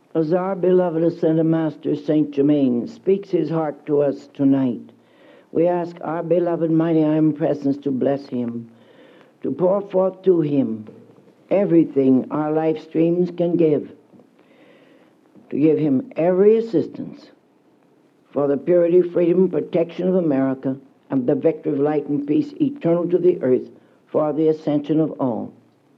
As our beloved Ascended Master Saint Germain speaks his heart to us tonight, we ask our beloved Mighty I Am Presence to bless him, to pour forth to him everything our life streams can give, to give him every assistance for the purity, freedom, protection of America, and the victory of light and peace eternal to the earth for the ascension of all.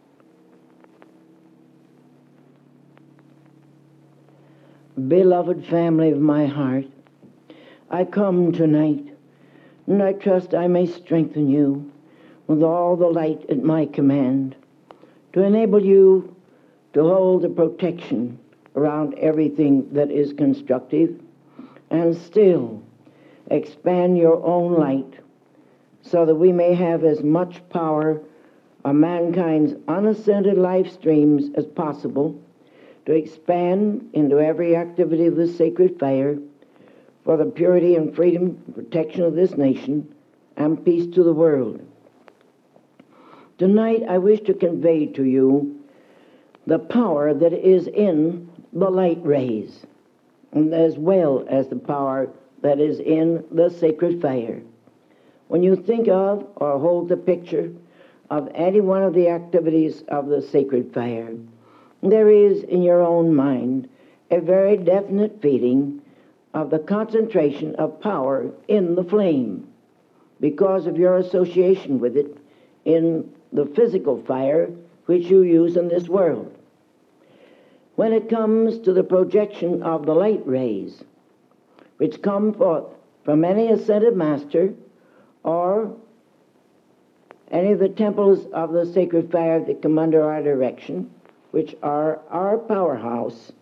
Beloved family of my heart, I come tonight, and I trust I may strengthen you with all the light at my command to enable you to hold the protection around everything that is constructive and still expand your own light so that we may have as much power of mankind's unascended life streams as possible to expand into every activity of the sacred fire for the purity and freedom and protection of this nation and peace to the world. Tonight I wish to convey to you the power that is in the light rays, and as well as the power that is in the sacred fire. When you think of or hold the picture of any one of the activities of the sacred fire, there is in your own mind a very definite feeling of the concentration of power in the flame because of your association with it in the physical fire which you use in this world. When it comes to the projection of the light rays, which come forth from any ascended master or any of the temples of the sacred fire that come under our direction, which are our powerhouse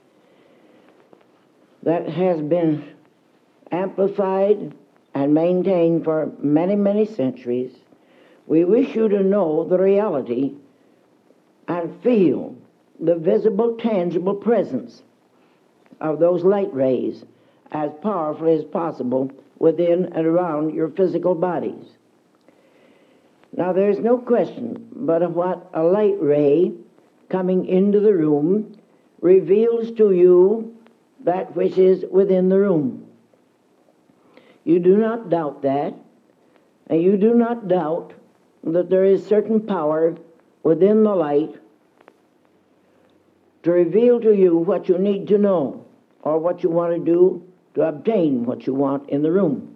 that has been amplified and maintained for many, many centuries, we wish you to know the reality and feel the visible, tangible presence of those light rays as powerfully as possible within and around your physical bodies. Now, there's no question but of what a light ray coming into the room reveals to you that which is within the room. You do not doubt that, and you do not doubt that there is certain power within the light to reveal to you what you need to know or what you want to do to obtain what you want in the room.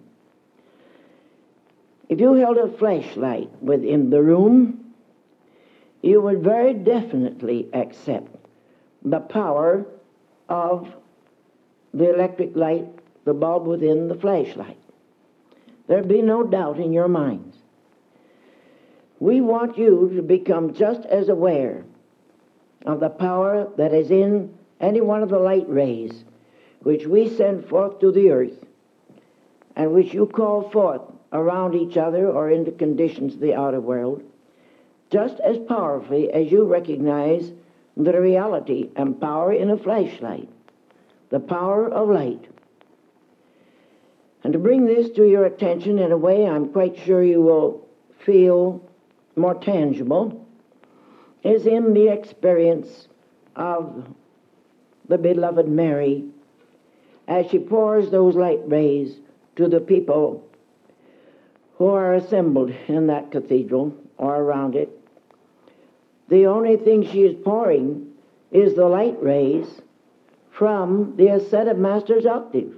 If you held a flashlight within the room, you would very definitely accept the power of the electric light, the bulb within the flashlight. There'd be no doubt in your minds. We want you to become just as aware of the power that is in any one of the light rays which we send forth to the earth and which you call forth around each other or into conditions of the outer world, just as powerfully as you recognize the reality and power in a flashlight, the power of light. And to bring this to your attention in a way I'm quite sure you will feel more tangible is in the experience of the beloved Mary as she pours those light rays to the people who are assembled in that cathedral or around it. The only thing she is pouring is the light rays from the Ascended Master's octave.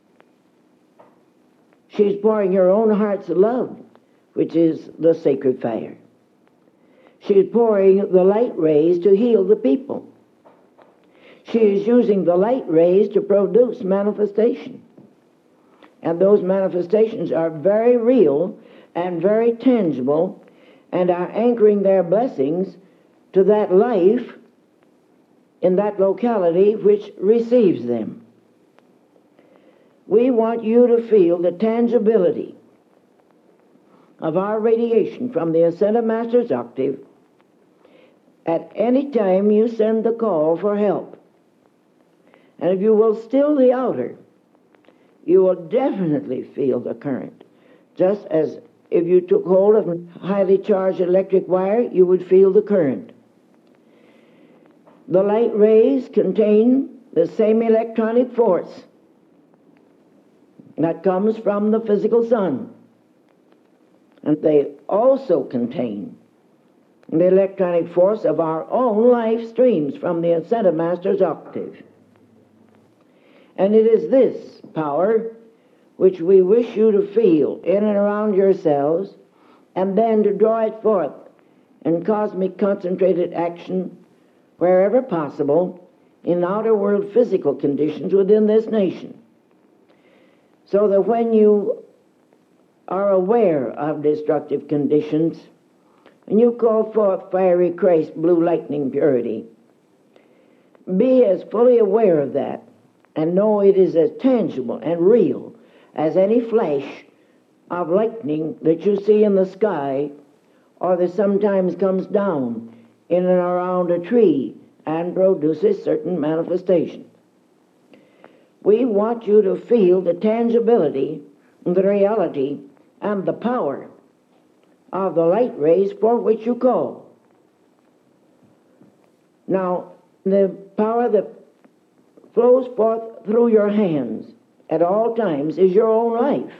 She's pouring her own heart's love, which is the sacred fire. She's pouring the light rays to heal the people. She is using the light rays to produce manifestation. And those manifestations are very real and very tangible and are anchoring their blessings to that life in that locality which receives them. We want you to feel the tangibility of our radiation from the Ascended Master's octave at any time you send the call for help. And if you will still the outer, you will definitely feel the current. Just as if you took hold of a highly charged electric wire, you would feel the current. The light rays contain the same electronic force that comes from the physical sun. And they also contain the electronic force of our own life streams from the Ascended Master's octave. And it is this power which we wish you to feel in and around yourselves, and then to draw it forth in cosmic concentrated action wherever possible in outer world physical conditions within this nation. So that when you are aware of destructive conditions, and you call forth fiery Christ, blue lightning purity, be as fully aware of that, and know it is as tangible and real as any flash of lightning that you see in the sky, or that sometimes comes down in and around a tree and produces certain manifestation. We want you to feel the tangibility, the reality, and the power of the light rays for which you call. Now, the power that flows forth through your hands at all times is your own life.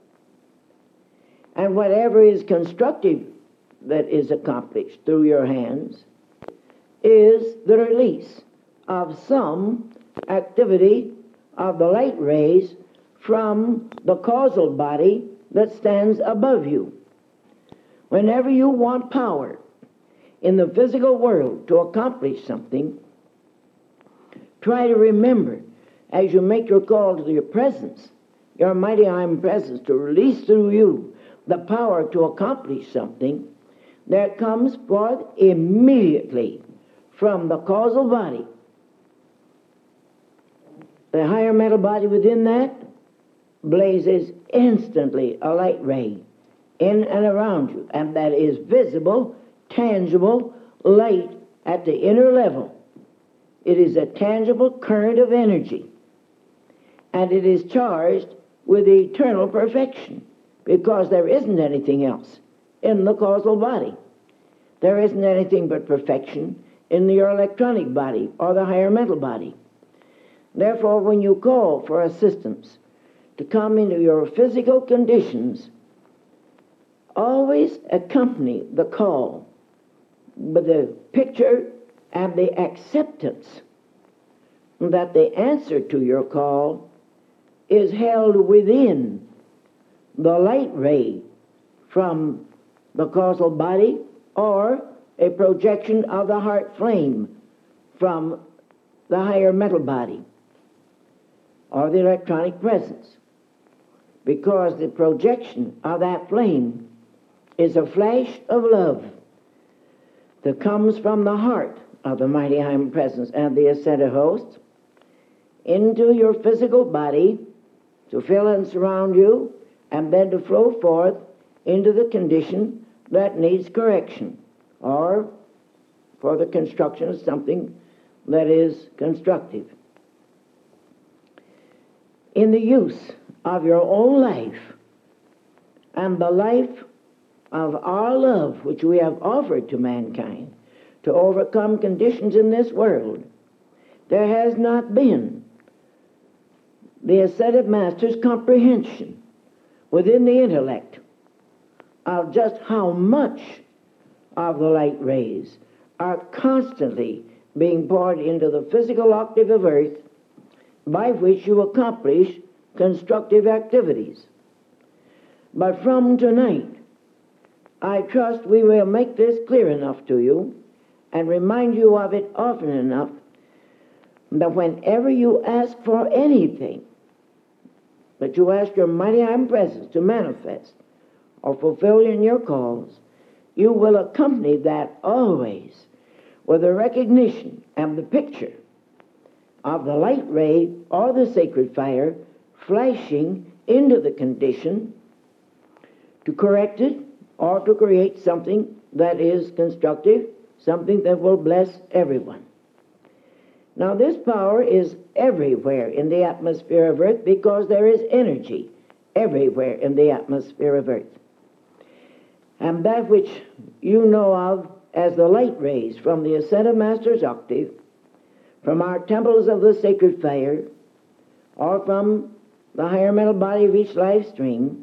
And whatever is constructive that is accomplished through your hands is the release of some activity of the light rays from the causal body that stands above you. Whenever you want power in the physical world to accomplish something, try to remember, as you make your call to your presence, your mighty I'm presence, to release through you the power to accomplish something, there comes forth immediately from the causal body, the higher mental body within that blazes instantly a light ray in and around you, and that is visible, tangible light at the inner level. It is a tangible current of energy, and it is charged with eternal perfection, because there isn't anything else in the causal body. There isn't anything but perfection in your electronic body or the higher mental body. Therefore, when you call for assistance to come into your physical conditions, always accompany the call with the picture and the acceptance that the answer to your call is held within the light ray from the causal body, or a projection of the heart flame from the higher mental body, or the electronic presence, because the projection of that flame is a flash of love that comes from the heart of the mighty I'm presence and the ascended host into your physical body to fill and surround you, and then to flow forth into the condition that needs correction, or for the construction of something that is constructive. In the use of your own life and the life of our love which we have offered to mankind to overcome conditions in this world, there has not been the ascended master's comprehension within the intellect of just how much of the light rays are constantly being poured into the physical octave of earth, by which you accomplish constructive activities. But from tonight, I trust we will make this clear enough to you and remind you of it often enough that whenever you ask for anything, that you ask your mighty I'm presence to manifest or fulfill in your calls, you will accompany that always with a recognition and the picture of the light ray or the sacred fire flashing into the condition to correct it or to create something that is constructive, something that will bless everyone. Now, this power is everywhere in the atmosphere of earth, because there is energy everywhere in the atmosphere of earth. And that which you know of as the light rays from the ascended master's octave, from our temples of the sacred fire, or from the higher mental body of each life stream,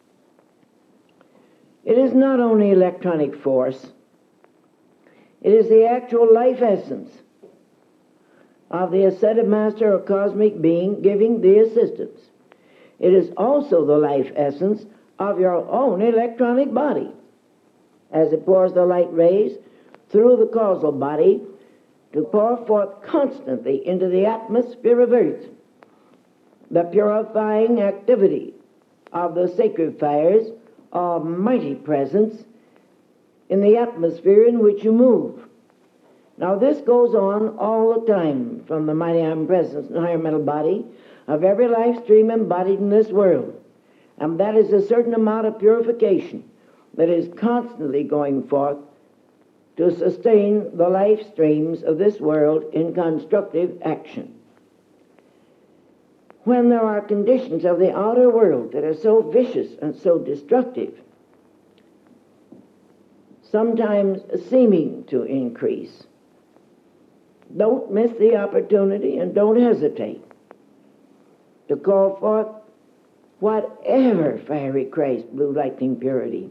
it is not only electronic force, it is the actual life essence of the ascended master or cosmic being giving the assistance. It is also the life essence of your own electronic body, as it pours the light rays through the causal body to pour forth constantly into the atmosphere of earth the purifying activity of the sacred fire's almighty presence in the atmosphere in which you move. Now this goes on all the time from the mighty omnipresence and higher mental body of every life stream embodied in this world. And that is a certain amount of purification that is constantly going forth to sustain the life streams of this world in constructive action. When there are conditions of the outer world that are so vicious and so destructive, sometimes seeming to increase, don't miss the opportunity and don't hesitate to call forth whatever fiery Christ, blue lightning purity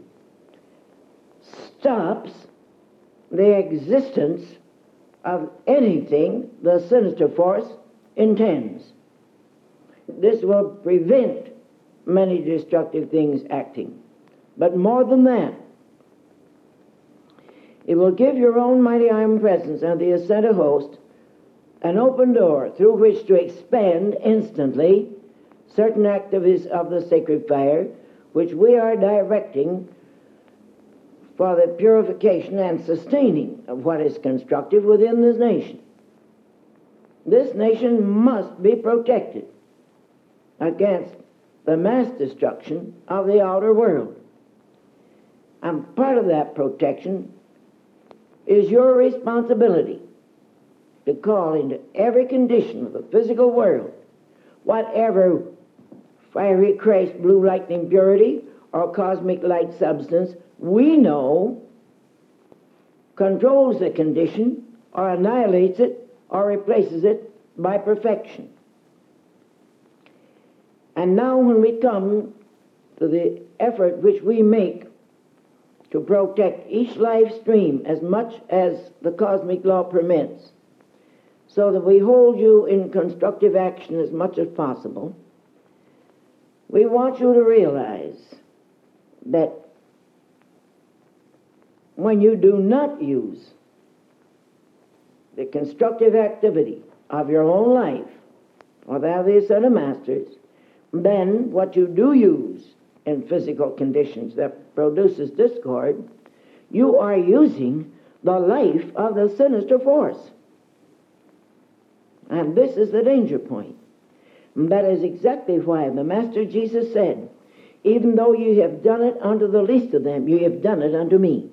stops the existence of anything the sinister force intends. This will prevent many destructive things acting. But more than that, it will give your own mighty iron presence and the ascended host an open door through which to expand instantly certain activities of the sacred fire, which we are directing for the purification and sustaining of what is constructive within this nation. This nation must be protected against the mass destruction of the outer world. And part of that protection is your responsibility to call into every condition of the physical world whatever fiery Christ, blue lightning purity, or cosmic light substance we know controls the condition or annihilates it or replaces it by perfection. And now when we come to the effort which we make to protect each life stream as much as the cosmic law permits, so that we hold you in constructive action as much as possible, we want you to realize that when you do not use the constructive activity of your own life or that of the ascended masters, then what you do use in physical conditions that produces discord, you are using the life of the sinister force. And this is the danger point. And that is exactly why the Master Jesus said, even though you have done it unto the least of them, you have done it unto me.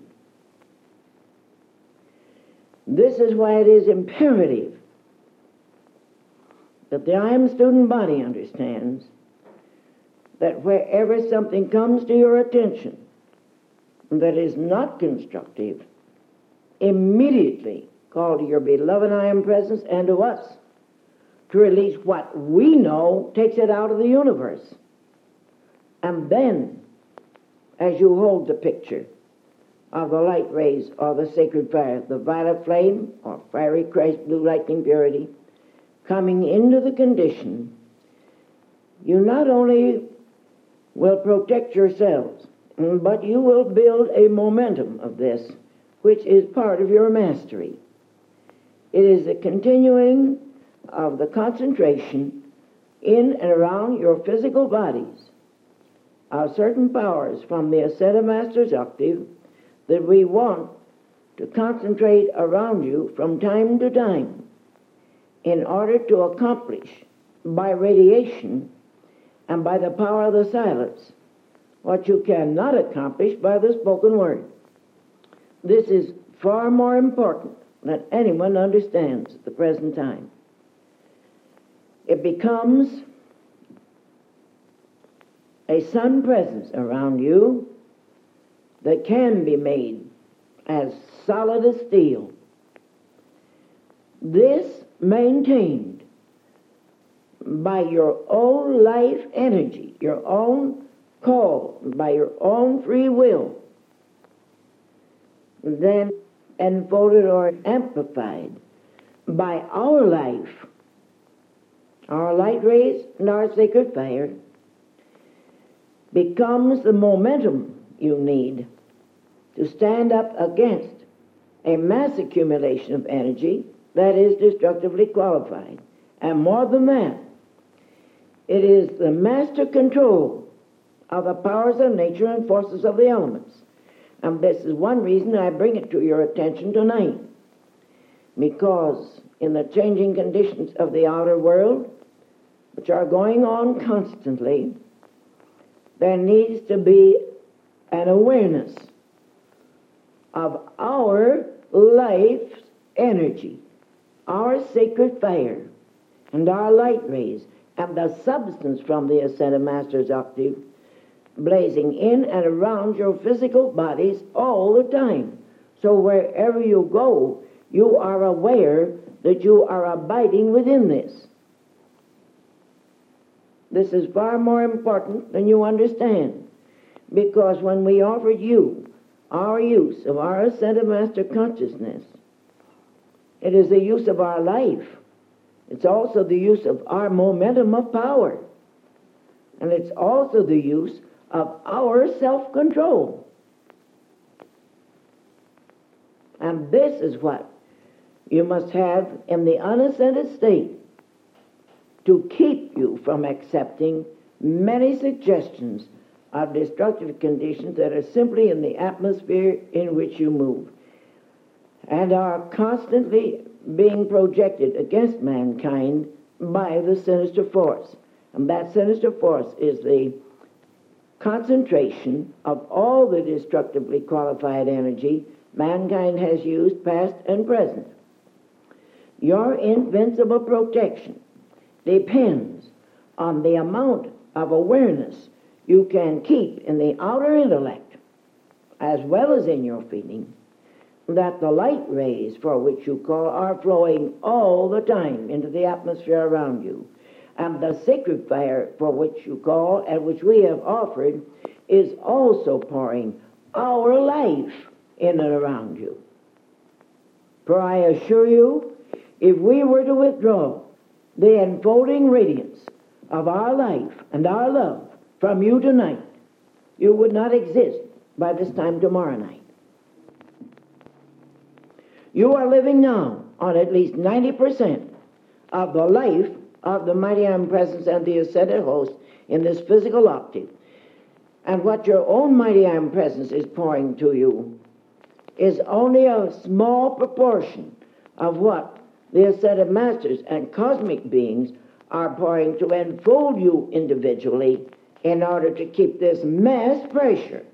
This is why it is imperative that the I Am student body understands that wherever something comes to your attention that is not constructive, immediately call to your beloved I Am presence and to us to release what we know takes it out of the universe. And then, as you hold the picture of the light rays or the sacred fire, the violet flame or fiery Christ, blue lightning purity, coming into the condition, you not only will protect yourselves, but you will build a momentum of this, which is part of your mastery. It is the continuing of the concentration in and around your physical bodies of certain powers from the ascended master's octave that we want to concentrate around you from time to time in order to accomplish by radiation and by the power of the silence what you cannot accomplish by the spoken word. This is far more important than anyone understands at the present time. It becomes a sun presence around you that can be made as solid as steel. This maintained by your own life energy, your own call, by your own free will, then enfolded or amplified by our life, our light rays and our sacred fire, becomes the momentum you need to stand up against a mass accumulation of energy that is destructively qualified. And more than that, it is the master control of the powers of nature and forces of the elements. And this is one reason I bring it to your attention tonight, because in the changing conditions of the outer world, which are going on constantly, there needs to be an awareness of our life's energy, our sacred fire, and our light rays, and the substance from the Ascended Master's octave blazing in and around your physical bodies all the time. So wherever you go, you are aware that you are abiding within this. This is far more important than you understand, because when we offered you our use of our Ascended Master consciousness, it is the use of our life. It's also the use of our momentum of power. And it's also the use of our self-control. And this is what you must have in the unascended state to keep you from accepting many suggestions of destructive conditions that are simply in the atmosphere in which you move and are constantly being projected against mankind by the sinister force. And that sinister force is the concentration of all the destructively qualified energy mankind has used, past and present. Your invincible protection depends on the amount of awareness you can keep in the outer intellect, as well as in your feeling, that the light rays for which you call are flowing all the time into the atmosphere around you, and the sacred fire for which you call and which we have offered is also pouring our life in and around you. For I assure you, if we were to withdraw the enfolding radiance of our life and our love from you tonight, you would not exist by this time tomorrow night. You are living now on at least 90% of the life of the Mighty I Am Presence and the Ascended Host in this physical octave. And what your own Mighty I Am Presence is pouring to you is only a small proportion of what the Ascended Masters and cosmic beings are pouring to enfold you individually in order to keep this mass pressure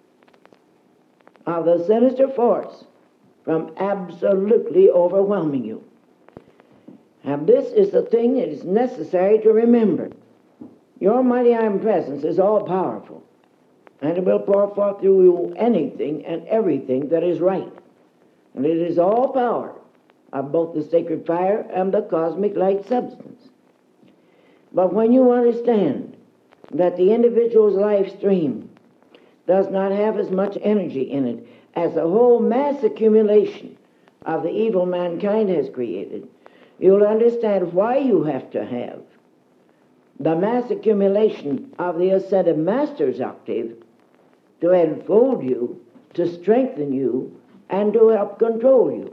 of the sinister force from absolutely overwhelming you. And this is the thing that is necessary to remember. Your Mighty I Am Presence is all-powerful, and it will pour forth through you anything and everything that is right. And it is all power of both the sacred fire and the cosmic light substance. But when you understand that the individual's life stream does not have as much energy in it as the whole mass accumulation of the evil mankind has created, you'll understand why you have to have the mass accumulation of the Ascended Master's octave to enfold you, to strengthen you, and to help control you.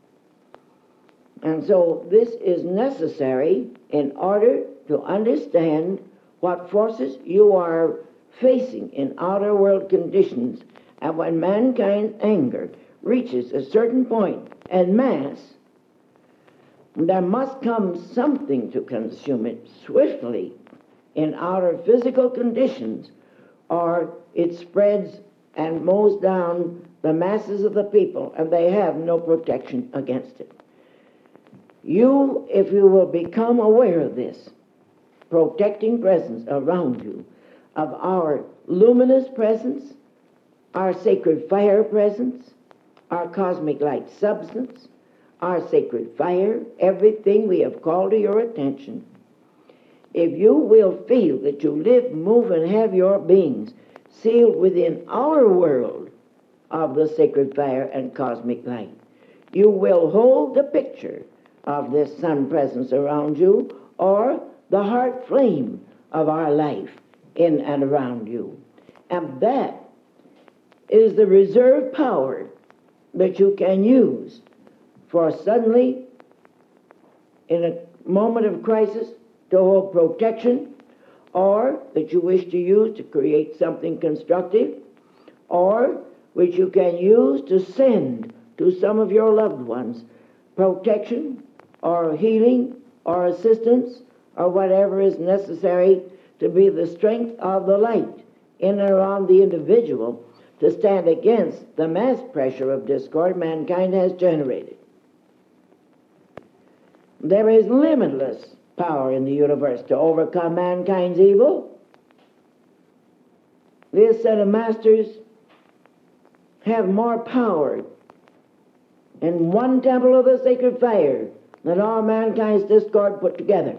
And so this is necessary in order to understand what forces you are facing in outer world conditions. And when mankind's anger reaches a certain point en masse, there must come something to consume it swiftly in outer physical conditions, or it spreads and mows down the masses of the people, and they have no protection against it. You, if you will become aware of this protecting presence around you, of our luminous presence, our sacred fire presence, our cosmic light substance, our sacred fire, everything we have called to your attention, if you will feel that you live, move, and have your beings sealed within our world of the sacred fire and cosmic light, you will hold the picture of this sun presence around you, or the heart flame of our life in and around you. And that is the reserve power that you can use for suddenly, in a moment of crisis, to hold protection, or that you wish to use to create something constructive, or which you can use to send to some of your loved ones protection or healing or assistance or whatever is necessary to be the strength of the light in and around the individual to stand against the mass pressure of discord mankind has generated. There is limitless power in the universe to overcome mankind's evil. This set of masters have more power in one temple of the sacred fire than all mankind's discord put together.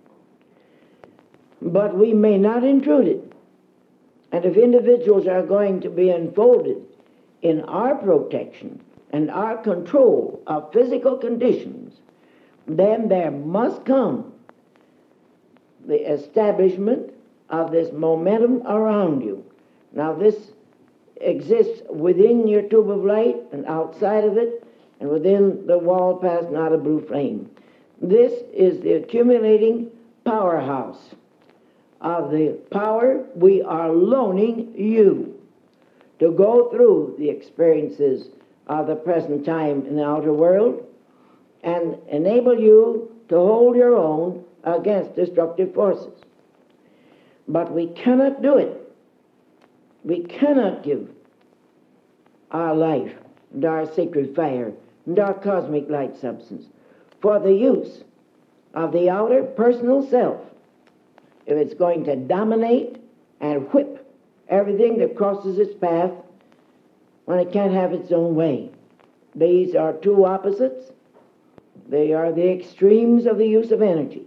But we may not intrude it. And if individuals are going to be enfolded in our protection and our control of physical conditions, then there must come the establishment of this momentum around you. Now this exists within your tube of light and outside of it, and within the wall past not a blue flame. This is the accumulating powerhouse of the power we are loaning you to go through the experiences of the present time in the outer world and enable you to hold your own against destructive forces. But we cannot do it. We cannot give our life and our sacred fire and our cosmic light substance for the use of the outer personal self if it's going to dominate and whip everything that crosses its path when it can't have its own way. These are two opposites. They are the extremes of the use of energy.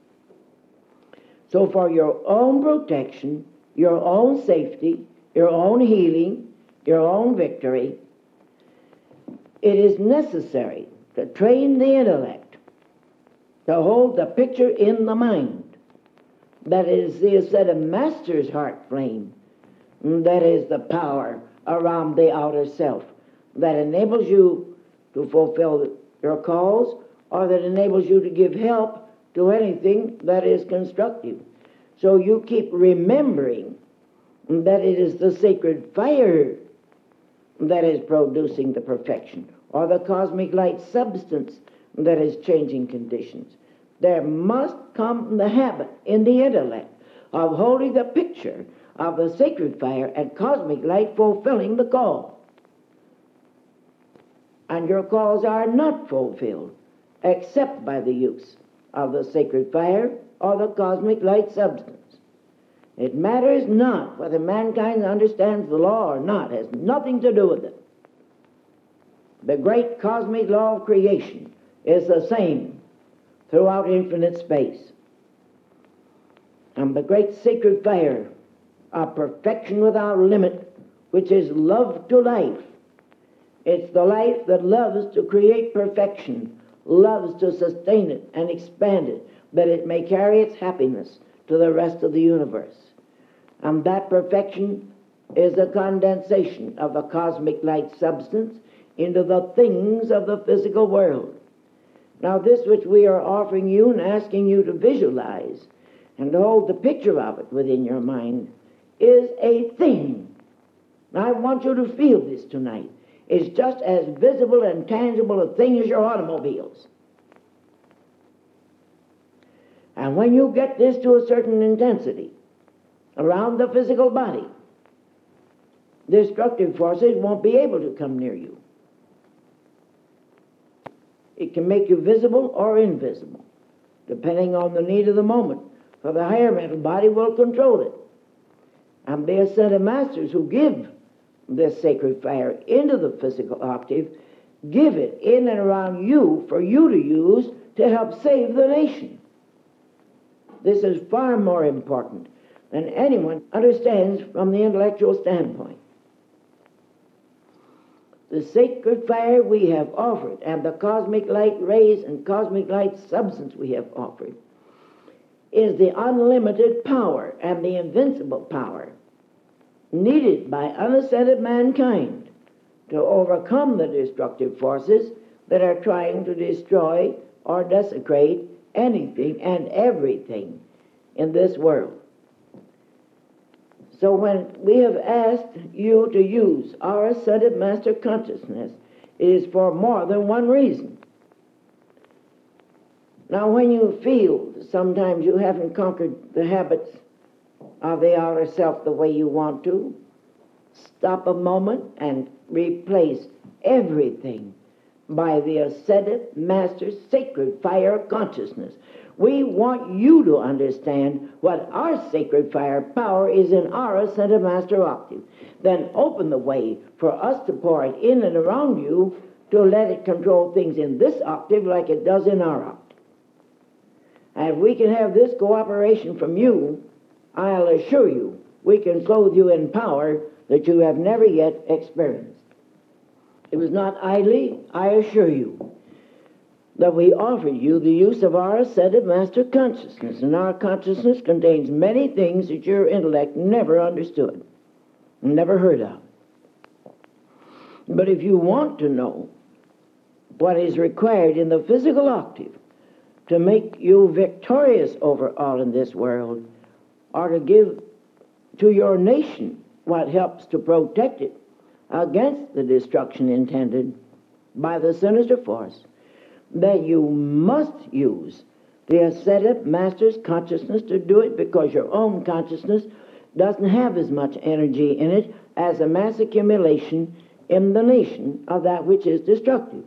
So for your own protection, your own safety, your own healing, your own victory, it is necessary to train the intellect to hold the picture in the mind. That is the set of master's heart flame. That is the power around the outer self that enables you to fulfill your calls, or that enables you to give help to anything that is constructive. So you keep remembering that it is the sacred fire that is producing the perfection, or the cosmic light substance that is changing conditions. There must come the habit in the intellect of holding the picture of the sacred fire and cosmic light fulfilling the call. And your calls are not fulfilled except by the use of the sacred fire or the cosmic light substance. It matters not whether mankind understands the law or not. It has nothing to do with it. The great cosmic law of creation is the same throughout infinite space. And the great sacred fire of perfection without limit, which is love to life. It's the life that loves to create perfection, loves to sustain it and expand it, that it may carry its happiness to the rest of the universe. And that perfection is a condensation of the cosmic light substance into the things of the physical world. Now this which we are offering you and asking you to visualize and to hold the picture of it within your mind is a thing. Now I want you to feel this tonight. It's just as visible and tangible a thing as your automobiles. And when you get this to a certain intensity around the physical body, destructive forces won't be able to come near you. It can make you visible or invisible, depending on the need of the moment, for the higher mental body will control it. And be a set of masters who give this sacred fire into the physical octave give it in and around you for you to use to help save the nation. This is far more important than anyone understands from the intellectual standpoint. The sacred fire we have offered, and the cosmic light rays and cosmic light substance we have offered, is the unlimited power and the invincible power needed by unascended mankind to overcome the destructive forces that are trying to destroy or desecrate anything and everything in this world. So when we have asked you to use our ascended master consciousness, it is for more than one reason. Now when you feel sometimes you haven't conquered the habits of the outer self the way you want to, stop a moment and replace everything by the ascended master's sacred fire consciousness. We want you to understand what our sacred fire power is in our ascended master octave. Then open the way for us to pour it in and around you to let it control things in this octave like it does in our octave. And if we can have this cooperation from you, I'll assure you we can clothe you in power that you have never yet experienced. It was not idly, I assure you, that we offered you the use of our ascended master consciousness, and our consciousness contains many things that your intellect never understood, never heard of. But if you want to know what is required in the physical octave to make you victorious over all in this world, or to give to your nation what helps to protect it against the destruction intended by the sinister force, that you must use the ascended master's consciousness to do it, because your own consciousness doesn't have as much energy in it as a mass accumulation in the nation of that which is destructive.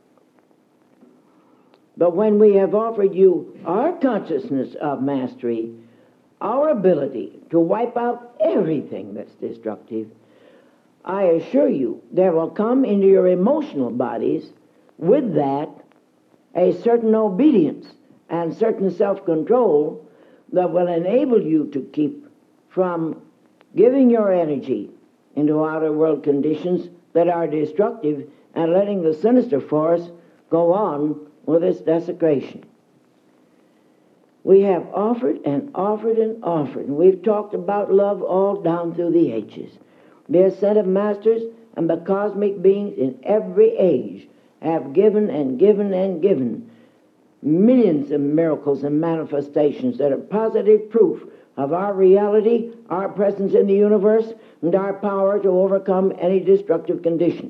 But when we have offered you our consciousness of mastery, our ability to wipe out everything that's destructive, I assure you there will come into your emotional bodies with that a certain obedience and certain self-control that will enable you to keep from giving your energy into outer world conditions that are destructive and letting the sinister force go on with its desecration. We have offered and offered and offered, and we've talked about love all down through the ages. The ascended masters and the cosmic beings in every age have given and given and given millions of miracles and manifestations that are positive proof of our reality, our presence in the universe, and our power to overcome any destructive condition.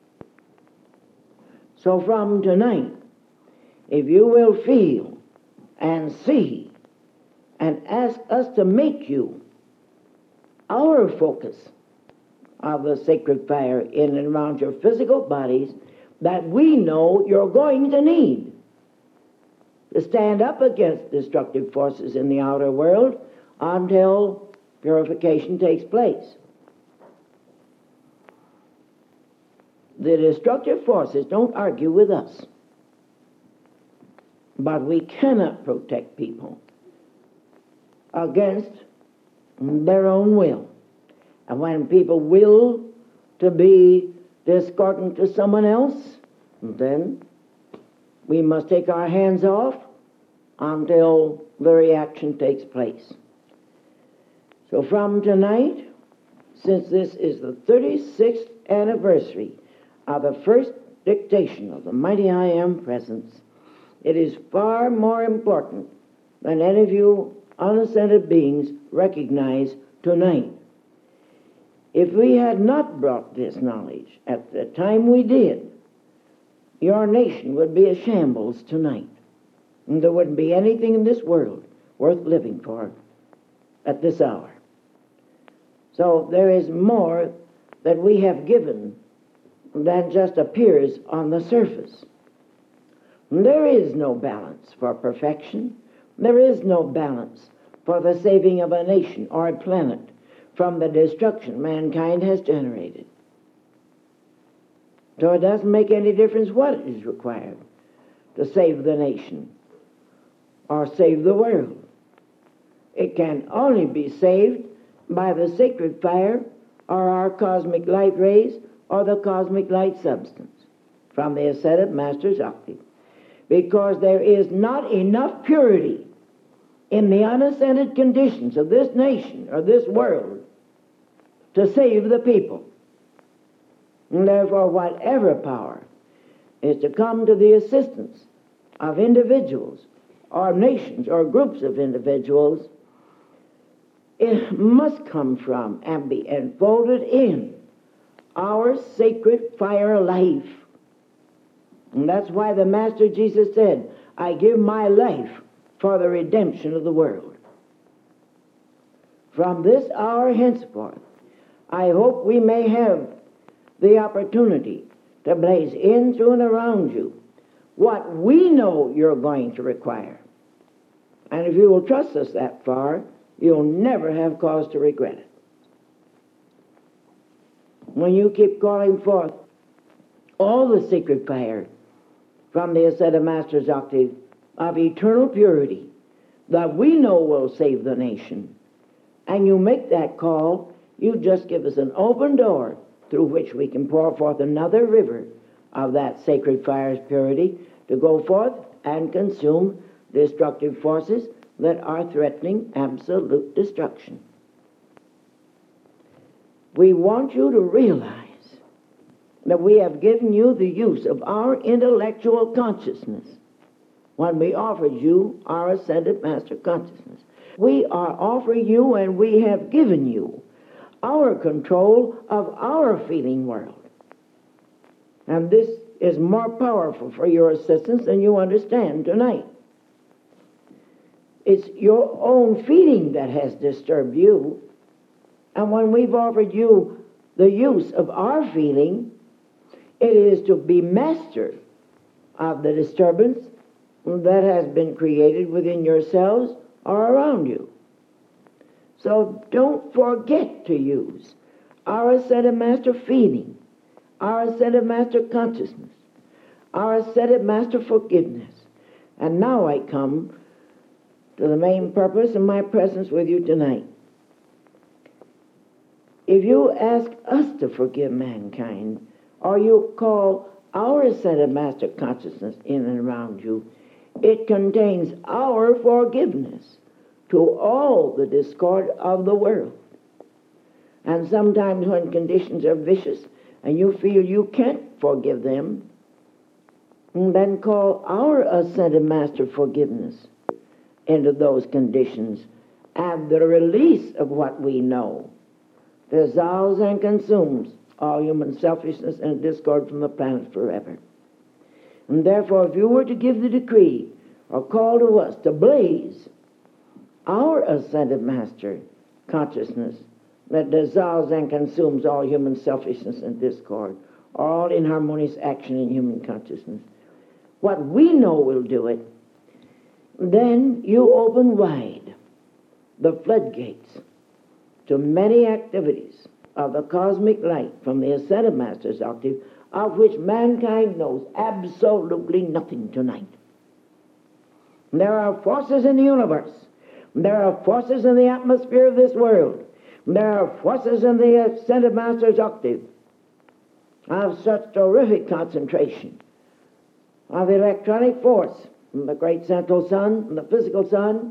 So from tonight, if you will feel and see and ask us to make you our focus of the sacred fire in and around your physical bodies that we know you're going to need to stand up against destructive forces in the outer world until purification takes place. The destructive forces don't argue with us, but we cannot protect people against their own will. And when people will to be discordant to someone else, then we must take our hands off until the reaction takes place. So from tonight, since this is the 36th anniversary of the first dictation of the mighty I Am presence, it is far more important than any of you unascended beings recognize tonight. If we had not brought this knowledge at the time we did, your nation would be a shambles tonight. And there wouldn't be anything in this world worth living for at this hour. So there is more that we have given than just appears on the surface. There is no balance for perfection. There is no balance for the saving of a nation or a planet from the destruction mankind has generated. So it doesn't make any difference what is required to save the nation or save the world. It can only be saved by the sacred fire or our cosmic light rays or the cosmic light substance from the ascended Master's octave. Because there is not enough purity in the unascended conditions of this nation or this world to save the people. And therefore, whatever power is to come to the assistance of individuals or nations or groups of individuals, it must come from and be enfolded in our sacred fire life. And that's why the Master Jesus said, I give my life for the redemption of the world. From this hour henceforth, I hope we may have the opportunity to blaze in, through, and around you what we know you're going to require. And if you will trust us that far, you'll never have cause to regret it. When you keep calling forth all the sacred fire from the ascended Master's octave of eternal purity that we know will save the nation, and you make that call, you just give us an open door through which we can pour forth another river of that sacred fire's purity to go forth and consume destructive forces that are threatening absolute destruction. We want you to realize that we have given you the use of our intellectual consciousness when we offered you our ascended Master consciousness. We are offering you, and we have given you, our control of our feeling world. And this is more powerful for your assistance than you understand tonight. It's your own feeling that has disturbed you. And when we've offered you the use of our feeling, it is to be master of the disturbance that has been created within yourselves or around you. So don't forget to use our ascended Master feeling, our ascended Master consciousness, our ascended Master forgiveness. And now I come to the main purpose of my presence with you tonight. If you ask us to forgive mankind, or you call our ascended Master consciousness in and around you, it contains our forgiveness to all the discord of the world. And sometimes when conditions are vicious and you feel you can't forgive them, then call our ascended Master forgiveness into those conditions, and the release of what we know dissolves and consumes all human selfishness and discord from the planet forever. And therefore, if you were to give the decree or call to us to blaze our ascended Master consciousness that dissolves and consumes all human selfishness and discord, all inharmonious action in human consciousness, what we know will do it, then you open wide the floodgates to many activities of the cosmic light from the ascended Master's octave, of which mankind knows absolutely nothing tonight. There are forces in the universe. There are forces in the atmosphere of this world. There are forces in the ascended Master's octave of such terrific concentration of electronic force from the great central sun, from the physical sun,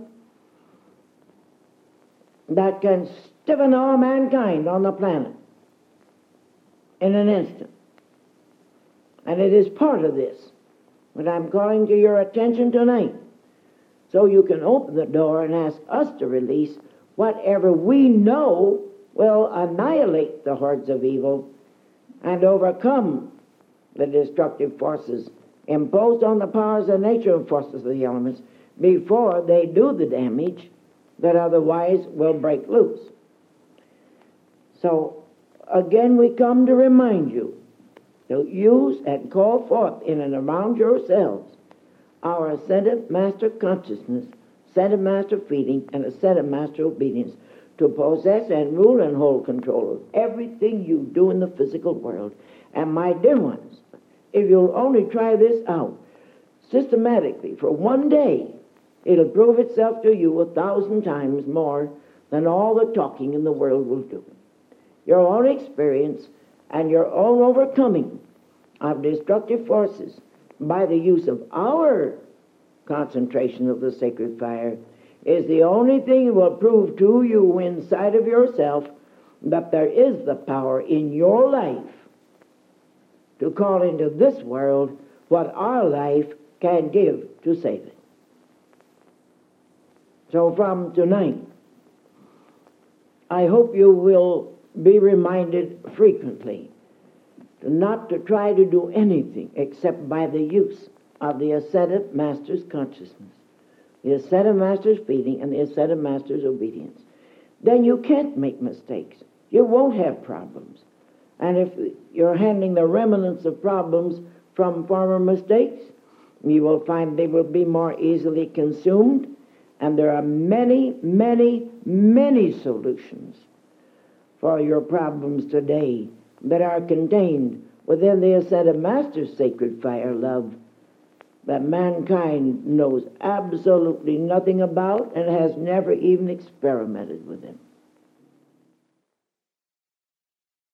that can stiffen all mankind on the planet in an instant. And it is part of this that I'm calling to your attention tonight, so you can open the door and ask us to release whatever we know will annihilate the hordes of evil and overcome the destructive forces imposed on the powers of nature and forces of the elements before they do the damage that otherwise will break loose. So, again, we come to remind you to use and call forth in and around yourselves our ascended Master consciousness, ascended Master feeling, and ascended Master obedience to possess and rule and hold control of everything you do in the physical world, And my dear ones, if you'll only try this out systematically for one day, it'll prove itself to you 1,000 times more than all the talking in the world will do. Your own experience and your own overcoming of destructive forces by the use of our concentration of the sacred fire is the only thing that will prove to you inside of yourself that there is the power in your life to call into this world what our life can give to save it. So from tonight, I hope you will be reminded frequently not to try to do anything except by the use of the ascetic master's consciousness, the ascetic master's feeling, and the ascetic master's obedience. Then you can't make mistakes. You won't have problems. And if you're handling the remnants of problems from former mistakes, you will find they will be more easily consumed. And there are many, many, many solutions for your problems today that are contained within the ascetic master's sacred fire love that mankind knows absolutely nothing about and has never even experimented with them.